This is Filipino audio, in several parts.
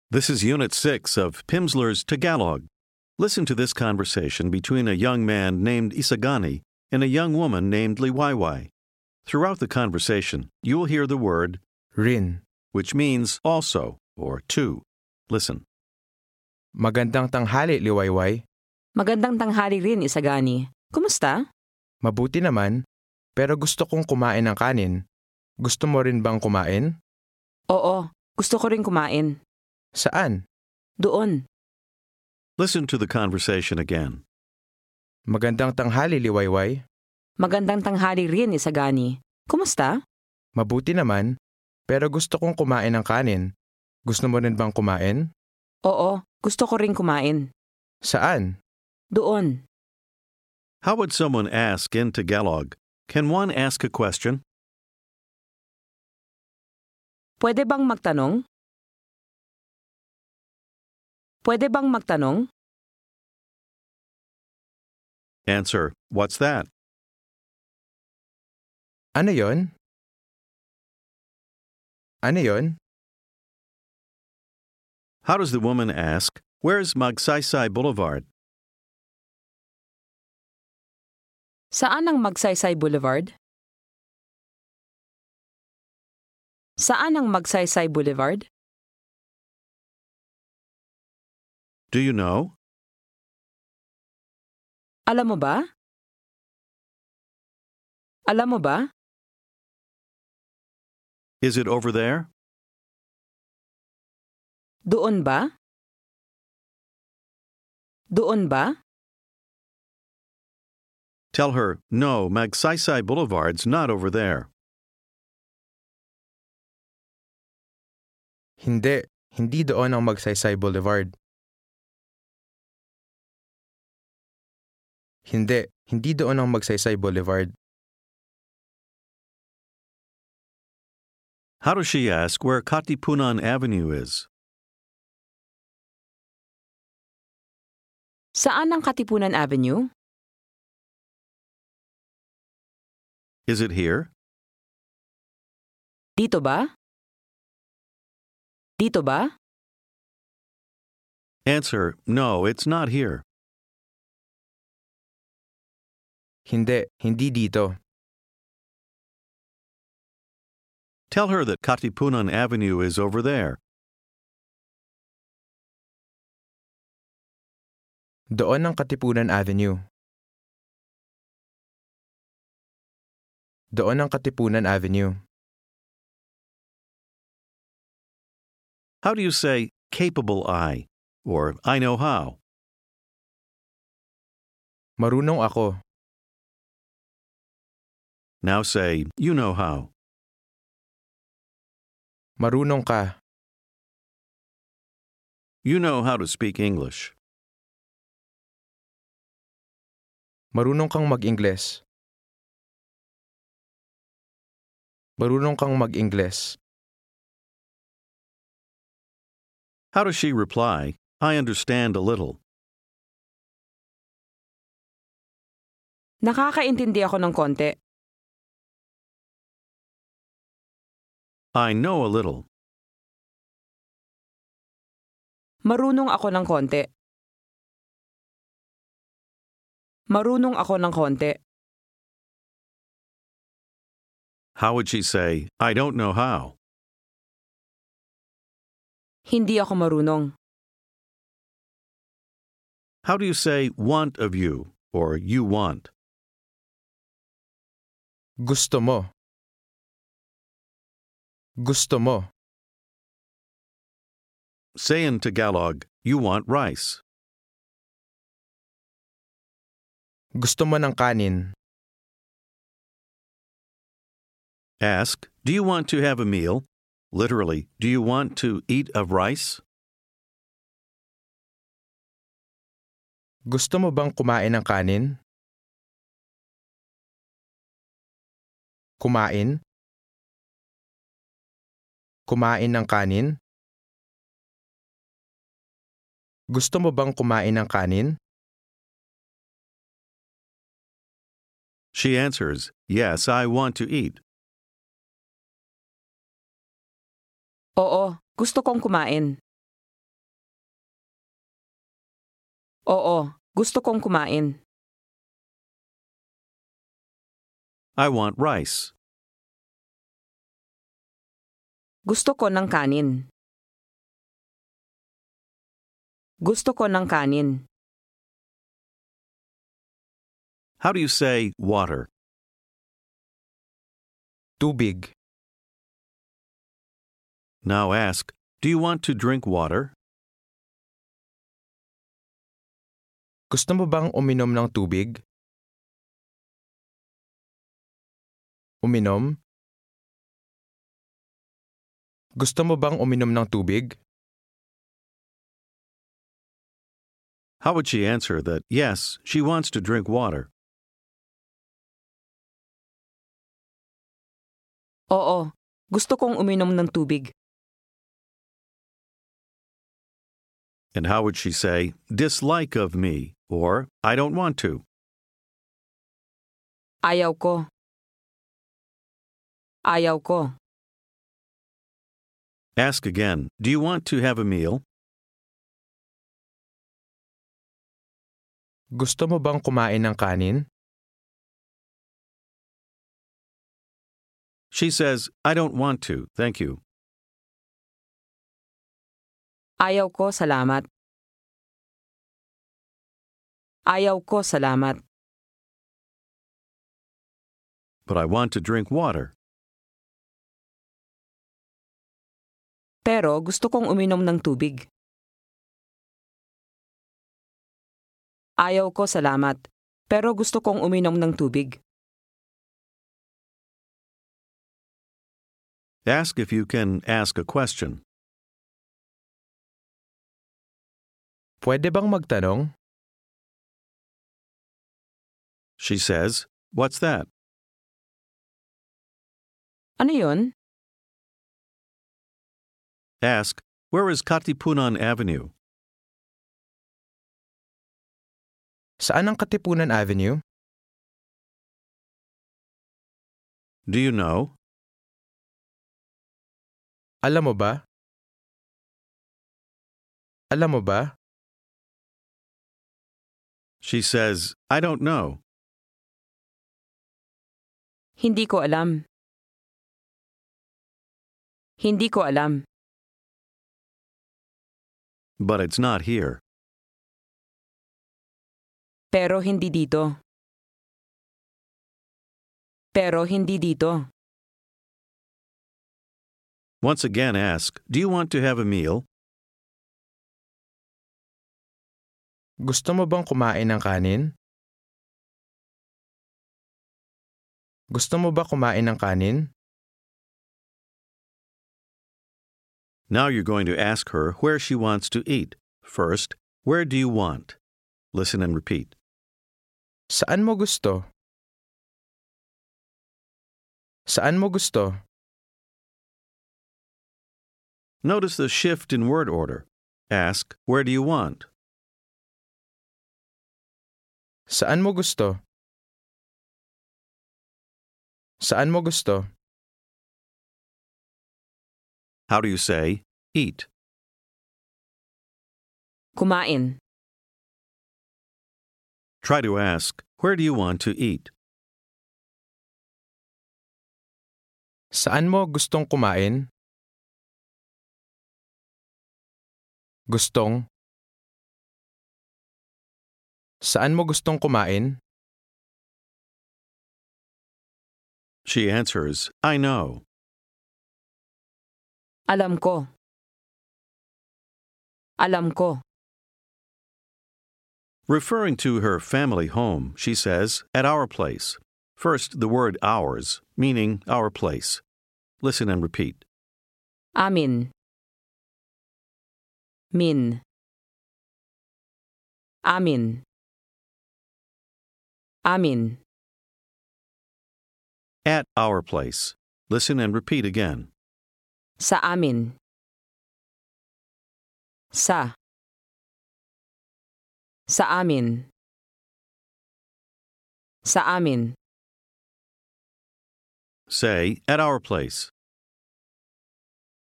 This is Unit 6 of Pimsleur's Tagalog. Listen to this conversation between a young man named Isagani and a young woman named Liwayway. Throughout the conversation, you will hear the word Rin. which means also or to. Listen. Magandang tanghali, Liwayway. Magandang tanghali rin, Isagani. Kumusta? Mabuti naman, pero gusto kong kumain ng kanin. Gusto mo rin bang kumain? Oo, gusto ko rin kumain. Saan? Doon. Listen to the conversation again. Magandang tanghali, Liwayway. Magandang tanghali rin, Isagani. Kumusta? Mabuti naman, pero gusto kong kumain ng kanin. Gusto mo rin bang kumain? Oo, gusto ko rin kumain. Saan? Doon. How would someone ask in Tagalog? Can one ask a question? Pwede bang magtanong? Pwede bang magtanong? Answer, what's that? Ano yon? Ano yon? How does the woman ask, where's Magsaysay Boulevard? Saan ang Magsaysay Boulevard? Saan ang Magsaysay Boulevard? Do you know? Alam mo ba? Alam mo ba? Is it over there? Doon ba? Doon ba? Tell her, no, Magsaysay Boulevard's not over there. Hindi doon ang Magsaysay Boulevard. Hindi doon ang Magsaysay Boulevard. How does she ask where Katipunan Avenue is? Saan ang Katipunan Avenue? Is it here? Dito ba? Dito ba? Answer, no, it's not here. Hindi dito. Tell her that Katipunan Avenue is over there. Doon ang Katipunan Avenue. Doon ang Katipunan Avenue. How do you say, capable I, or I know how? Marunong ako. Now say, you know how. Marunong ka. You know how to speak English. Marunong kang mag-Ingles. Marunong kang mag-Ingles. How does she reply, I understand a little? Nakakaintindi ako ng konti. I know a little. Marunong ako ng konti. Marunong ako ng konti. How would she say, I don't know how? Hindi ako marunong. How do you say want of you, or you want? Gusto mo. Gusto mo. Say in Tagalog, you want rice. Gusto mo ng kanin. Ask, do you want to have a meal? Literally, do you want to eat of rice? Gusto mo bang kumain ng kanin? Kumain? Kumain ng kanin? Gusto mo bang kumain ng kanin? She answers, yes, I want to eat. Oo, gusto kong kumain. Oo, gusto kong kumain. I want rice. Gusto ko ng kanin. Gusto ko ng kanin. How do you say water? Tubig. Now ask, do you want to drink water? Gusto mo bang uminom ng tubig? Uminom? Gusto mo bang uminom ng tubig? How would she answer that, yes, she wants to drink water? Oo, gusto kong uminom ng tubig. And how would she say, dislike of me, or I don't want to? Ayaw ko. Ayaw ko. Ask again, do you want to have a meal? Gusto mo bang kumain ng kanin? She says, I don't want to, thank you. Ayaw ko, salamat. Ayaw ko, salamat. But I want to drink water. Pero gusto kong uminom ng tubig. Ayaw ko, salamat. Pero gusto kong uminom ng tubig. Ask if you can ask a question. Pwede bang magtanong? She says, what's that? Ano yun? Ask, where is Katipunan Avenue? Saan ang Katipunan Avenue? Do you know? Alam mo ba? Alam mo ba? She says, I don't know. Hindi ko alam. Hindi ko alam. But it's not here. Pero hindi dito. Pero hindi dito. Once again ask, do you want to have a meal? Gusto mo bang kumain ng kanin? Gusto mo ba kumain ng kanin? Now you're going to ask her where she wants to eat. First, where do you want? Listen and repeat. Saan mo gusto? Saan mo gusto? Notice the shift in word order. Ask, where do you want? Saan mo gusto? Saan mo gusto? How do you say, eat? Kumain. Try to ask, where do you want to eat? Saan mo gustong kumain? Gustong. Saan mo gustong kumain? She answers, I know. Alam ko. Alam ko. Referring to her family home, she says, at our place. First, the word ours, meaning our place. Listen and repeat. Amin. Min. Amin. Amin. At our place. Listen and repeat again. Sa amin. Sa. Sa amin. Sa amin. Say, at our place.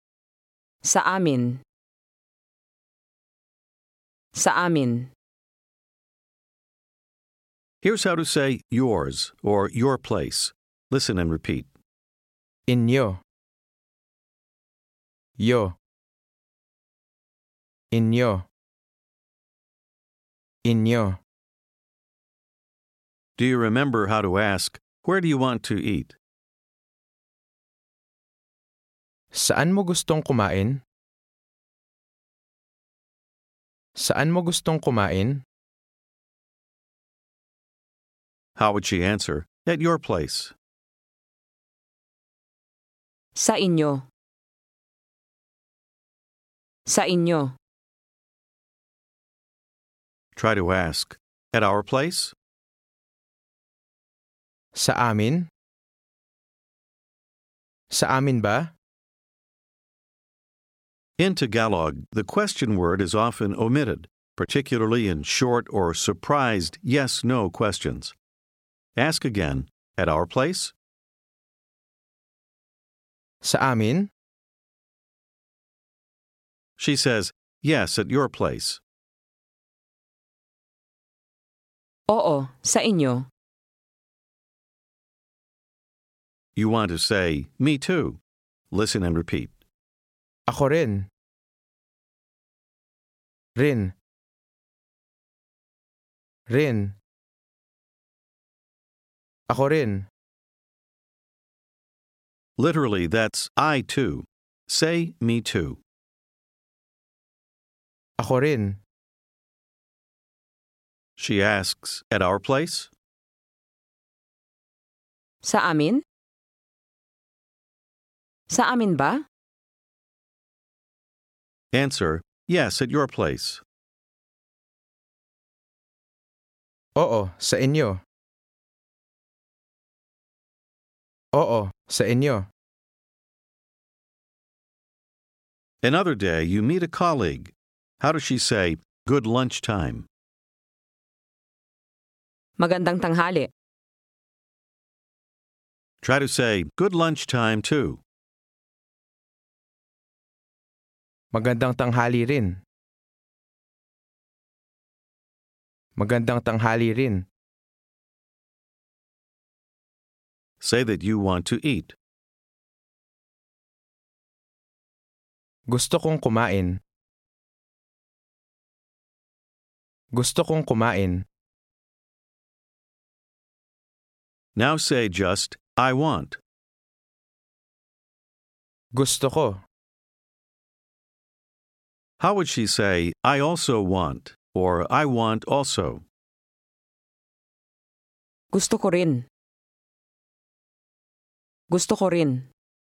Sa amin. Sa amin. Here's how to say yours or your place. Listen and repeat. Inyo. Yo. Inyo. Inyo. Do you remember how to ask, where do you want to eat? Saan mo gustong kumain? Saan mo gustong kumain? How would she answer? At your place. Sa inyo. Sa inyo. Try to ask, at our place? Sa amin? Sa amin ba? In Tagalog, the question word is often omitted, particularly in short or surprised yes-no questions. Ask again, at our place? Sa amin? She says, yes, at your place. Oo, sa inyo. You want to say, me too. Listen and repeat. Ako rin. Rin. Rin. Ako rin. Literally, that's I too. Say, me too. Ako rin. She asks, at our place? Sa amin? Sa amin ba? Answer, yes, at your place. Oo, sa inyo. Oo, sa inyo. Another day, you meet a colleague. How does she say, good lunchtime? Magandang tanghali. Try to say, good lunchtime too. Magandang tanghali rin. Magandang tanghali rin. Say that you want to eat. Gusto kong kumain. Gusto kong kumain. Now say just, I want. Gusto ko. How would she say, I also want, or I want also? Gusto ko rin. Gusto ko rin.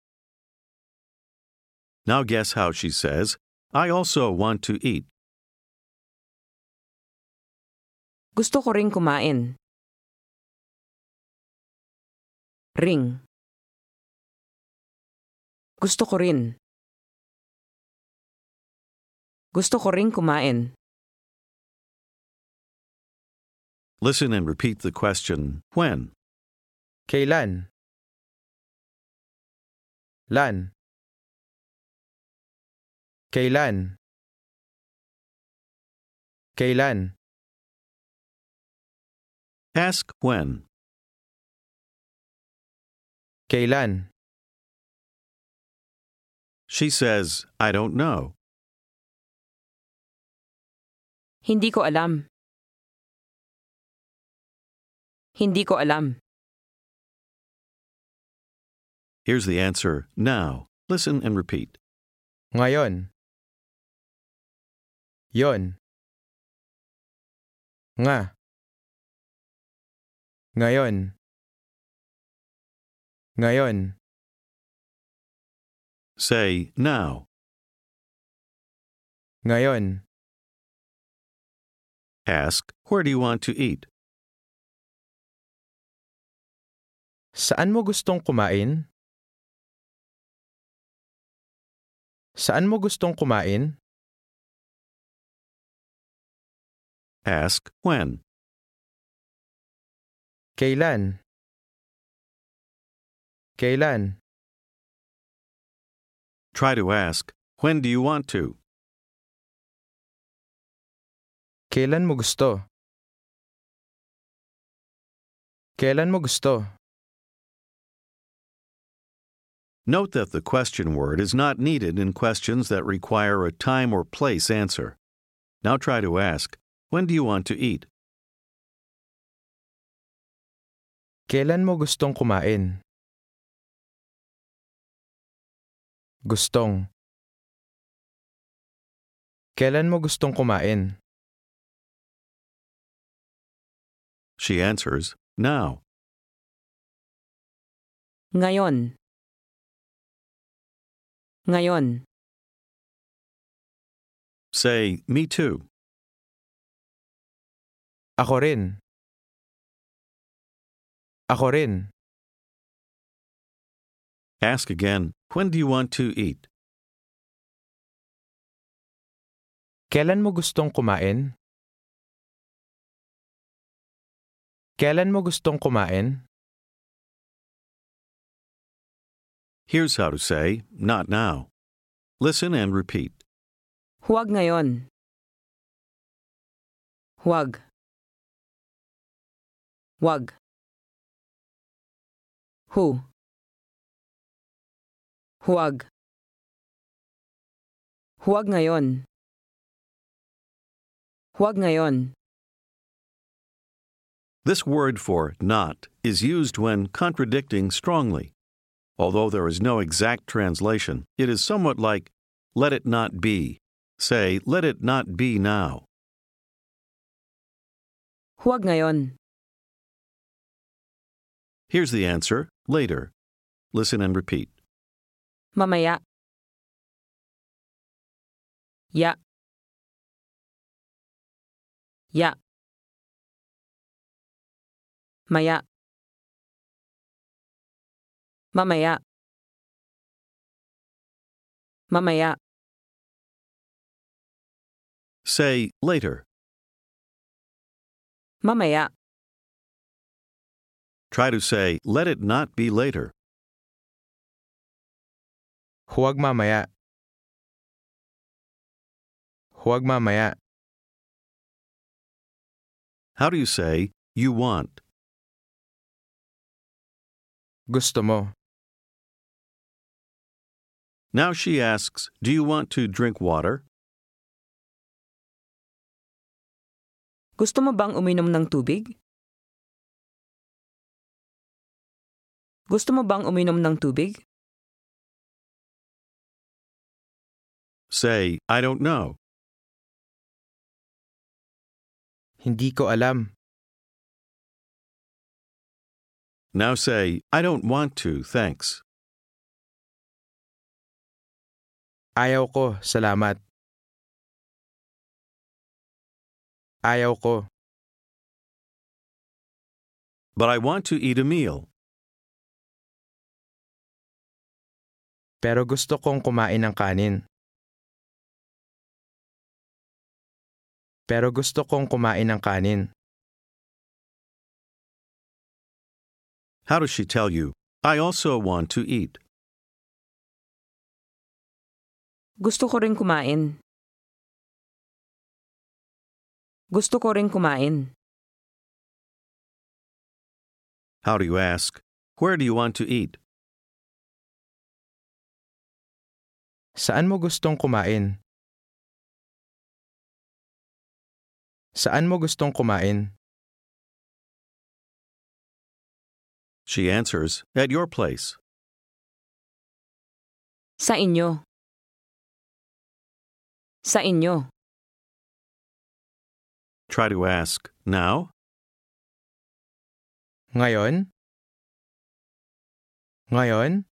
Now guess how she says, I also want to eat. Gusto ko rin kumain. Ring. Gusto ko rin. Gusto ko rin kumain. Listen and repeat the question, when? Kailan? Lan? Kailan? Kailan? Ask when. Kailan? She says, I don't know. Hindi ko alam. Hindi ko alam. Here's the answer now. Listen and repeat. Ngayon. Yon. Nga. Ngayon. Ngayon. Say now. Ngayon. Ask, where do you want to eat? Saan mo gustong kumain? Saan mo gustong kumain? Ask when. Kailan? Kailan? Try to ask, when do you want to? Kailan mo gusto? Kailan mo gusto? Note that the question word is not needed in questions that require a time or place answer. Now try to ask, when do you want to eat? Kailan mo gustong kumain? Gustong. Kailan mo gustong kumain? She answers, now. Ngayon. Ngayon. Say, me too. Ako rin. Ako rin. Ask again, when do you want to eat? Kailan mo gustong kumain? Kailan mo gustong kumain? Here's how to say, not now. Listen and repeat. Huwag ngayon. Huwag. Huwag. Who? Huwag. Huwag ngayon. Huwag ngayon. This word for not is used when contradicting strongly. Although there is no exact translation, it is somewhat like, let it not be. Say, let it not be now. Huwag ngayon. Here's the answer, later. Listen and repeat. Mamaya. Ya. Ya. Maya. Mamaya. Mamaya. Say, later. Mamaya. Try to say, let it not be later. Huwag mamaya. Huwag mamaya. How do you say, you want? Gusto mo. Now she asks, do you want to drink water? Gusto mo bang uminom ng tubig? Gusto mo bang uminom ng tubig? Say, I don't know. Hindi ko alam. Now say, I don't want to, thanks. Ayaw ko, salamat. Ayaw ko. But I want to eat a meal. Pero gusto kong kumain ng kanin. Pero gusto kong kumain ng kanin. How does she tell you, I also want to eat? Gusto ko rin kumain. Gusto ko rin kumain. How do you ask, where do you want to eat? Saan mo gustong kumain? Saan mo gustong kumain? She answers, at your place. Sa inyo. Sa inyo. Try to ask, now? Ngayon? Ngayon?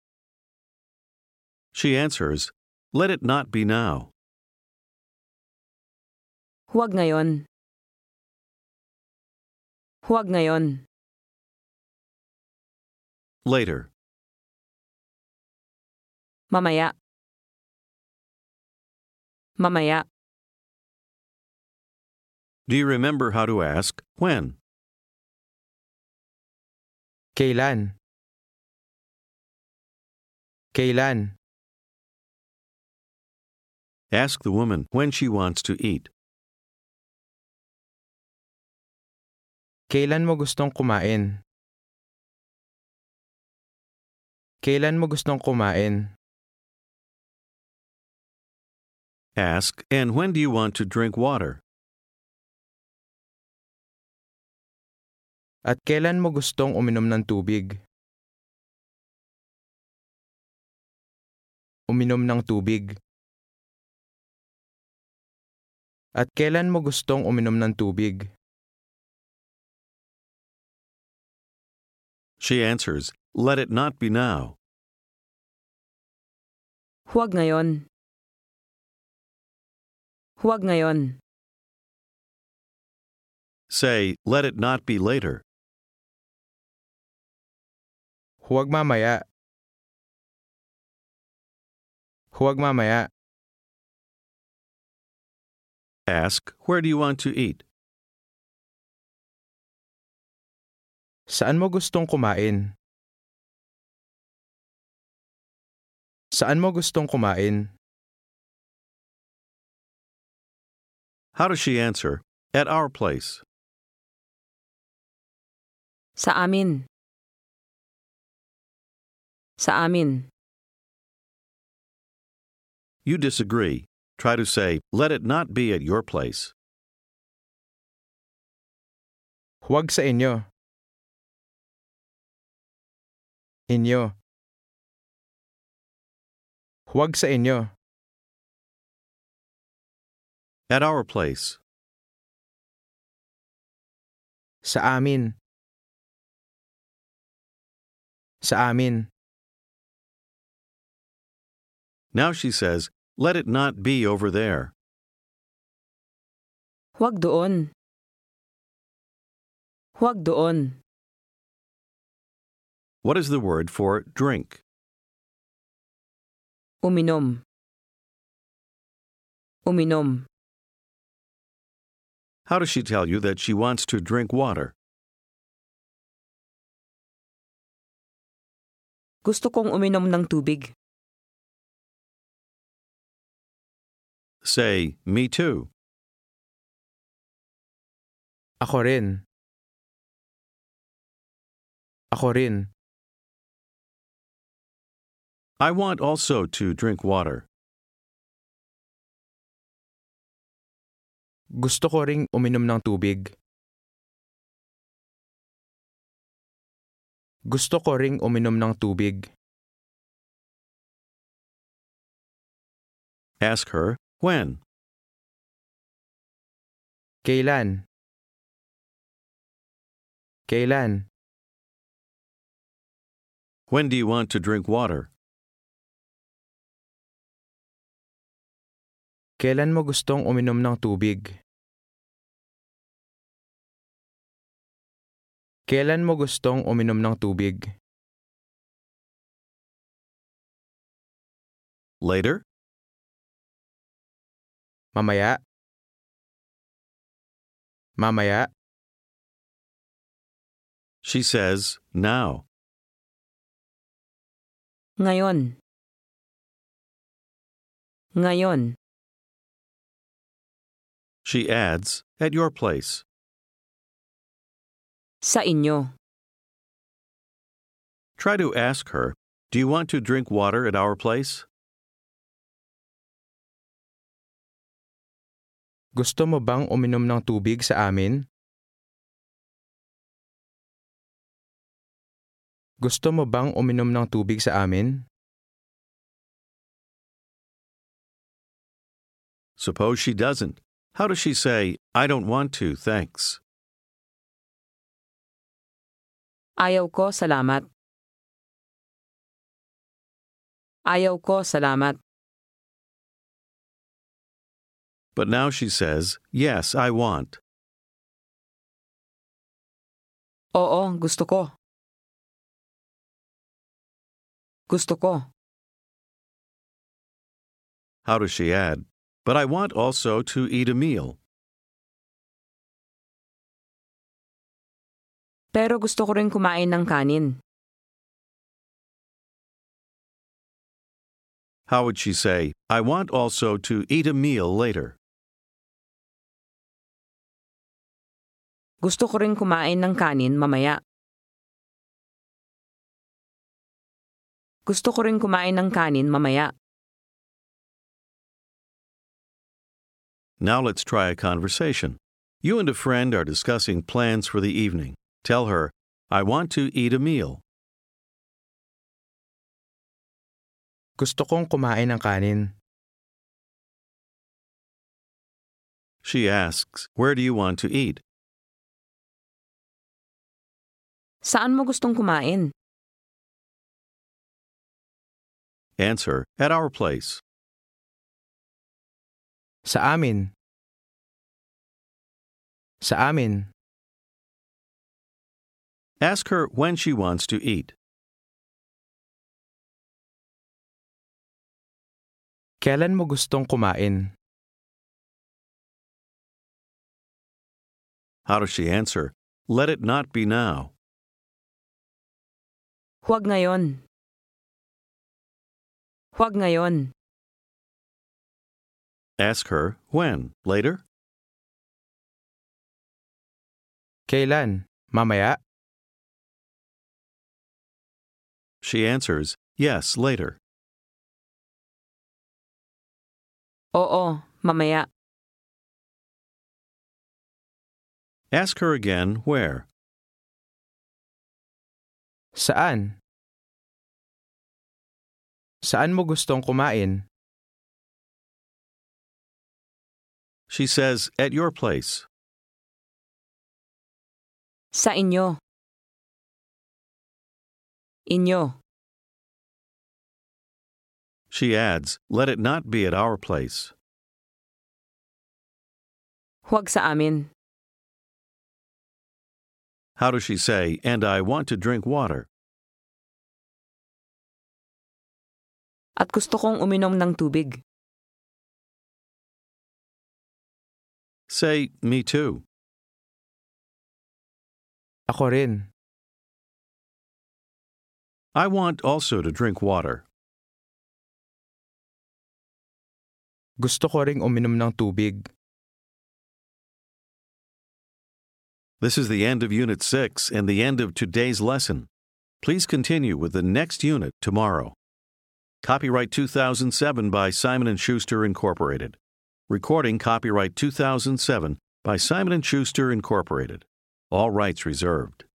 She answers, let it not be now. Huwag ngayon. Huwag ngayon. Later. Mamaya. Mamaya. Do you remember how to ask, when? Kailan? Kailan? Ask the woman when she wants to eat. Kailan mo gustong kumain? Kailan mo gustong kumain? Ask, and when do you want to drink water? At kailan mo gustong uminom ng tubig? Uminom ng tubig. At kailan mo gustong uminom ng tubig? She answers, let it not be now. Huwag ngayon. Huwag ngayon. Say, let it not be later. Huwag mamaya. Huwag mamaya. Ask, where do you want to eat? Saan mo gustong kumain? Saan mo gustong kumain? How does she answer? At our place. Sa amin. Sa amin. You disagree. Try to say, let it not be at your place. Huwag sa inyo. Inyo. Huwag sa inyo. At our place. Sa amin. Sa amin. Now she says, let it not be over there. Huwag doon. Huwag doon. What is the word for drink? Uminom. Uminom. How does she tell you that she wants to drink water? Gusto kong uminom ng tubig. Say, me too. Ako rin. Ako rin. I want also to drink water. Gusto ko ring uminom ng tubig. Gusto ko ring uminom ng tubig. Ask her, when? Kailan? Kailan? When do you want to drink water? Kailan mo gustong uminom ng tubig? Kailan mo gustong uminom ng tubig? Later? Mamaya? Mamaya? She says, now. Ngayon. Ngayon. She adds, at your place. Sa inyo. Try to ask her, do you want to drink water at our place? Gusto mo bang uminom ng tubig sa amin? Gusto mo bang uminom ng tubig sa amin? Suppose she doesn't. How does she say, I don't want to, thanks? Ayaw ko, salamat. Ayaw ko, salamat. But now she says, yes, I want. Oo, gusto ko. Gusto ko. How does she add? But I want also to eat a meal. Pero gusto ko rin kumain ng kanin. How would she say, I want also to eat a meal later? Gusto ko ring kumain ng kanin mamaya. Gusto ko ring kumain ng kanin mamaya. Now let's try a conversation. You and a friend are discussing plans for the evening. Tell her, I want to eat a meal. Gusto kong kumain ng kanin. She asks, where do you want to eat? Saan mo gustong kumain? Answer, at our place. Sa amin. Sa amin. Ask her when she wants to eat. Kailan mo gustong kumain? How does she answer? Let it not be now. Huwag ngayon. Huwag ngayon. Ask her when. Later? Kailan? Mamaya? She answers, yes, later. Oo, mamaya. Ask her again where. Saan? Saan mo gustong kumain? She says, at your place. Sa inyo. Inyo. She adds, let it not be at our place. Huwag sa amin. How does she say, and I want to drink water? At gusto kong uminom ng tubig. Say, me too. Ako rin. I want also to drink water. Gusto ko ring uminom ng tubig. This is the end of Unit 6 and the end of today's lesson. Please continue with the next unit tomorrow. Copyright 2007 by Simon & Schuster, Incorporated. Recording copyright 2007 by Simon & Schuster, Incorporated. All rights reserved.